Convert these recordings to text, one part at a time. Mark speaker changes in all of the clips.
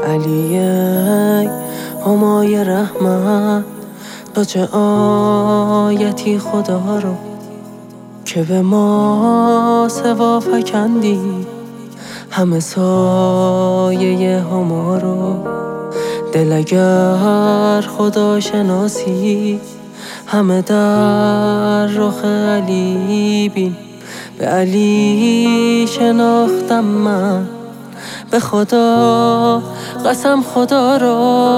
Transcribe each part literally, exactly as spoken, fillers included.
Speaker 1: علی ای همای رحمت، تو چه آیتی خدا رو که به ما سوا فکندی، همه سایه هما رو. دل اگر خدا شناسی همه در رخ علی بین، به علی شناختم من به خدا قسم خدا را،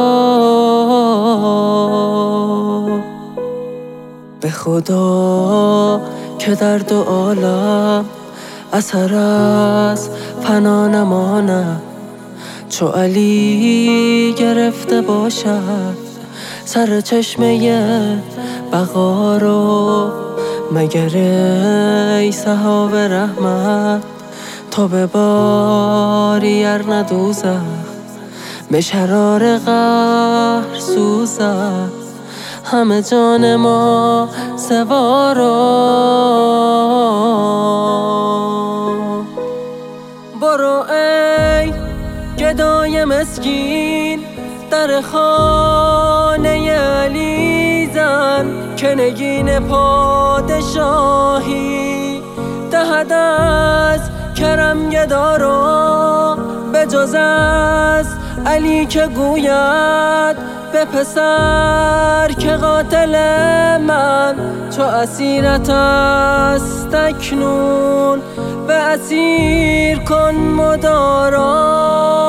Speaker 1: به خدا که در دو عالم اثر از فنا نماند، چو علی گرفته باشد سر چشمه بقا رو. مگر ای سحاب رحمت تو بباری ار نه دوزخ، به شرار قهر سوزد همه جان ما سوارا. برو ای گدای مسکین در خانه علی زن، که نگین پادشاهی دهد از کرم گدا رو. به جز از علی که گوید به پسر که قاتل من، چو اسیرت است اکنون به اسیر کن مدارا.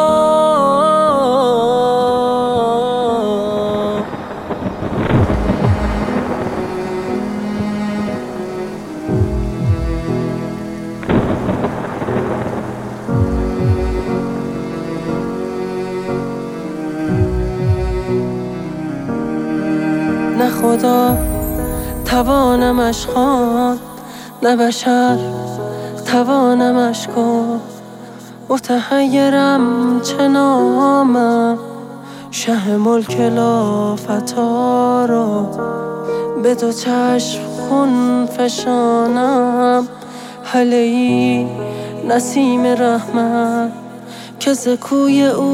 Speaker 1: نه خدا توانمش خواند، نه بشر توانمش گفت. متحیرم چه نامم، شه ملک لافتا رو به دو چشم خون فشانم. هله ای نسیم رحمت که ز کوی او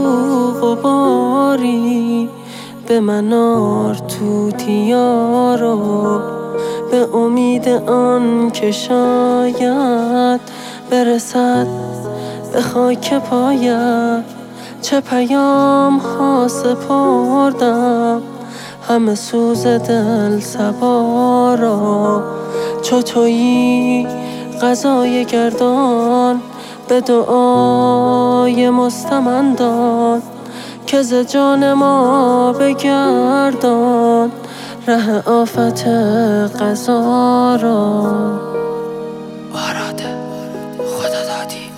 Speaker 1: غباری به من آر توتیا رو، به امید آن که شاید برسد به خاک پایت. چه پیام ها سپردم همه سوز دل سوارا، چو تویی قضای گردان به دعای مستمندان، که ز جان ما بگردان ره آفت قضا را.
Speaker 2: آراده خدا دادی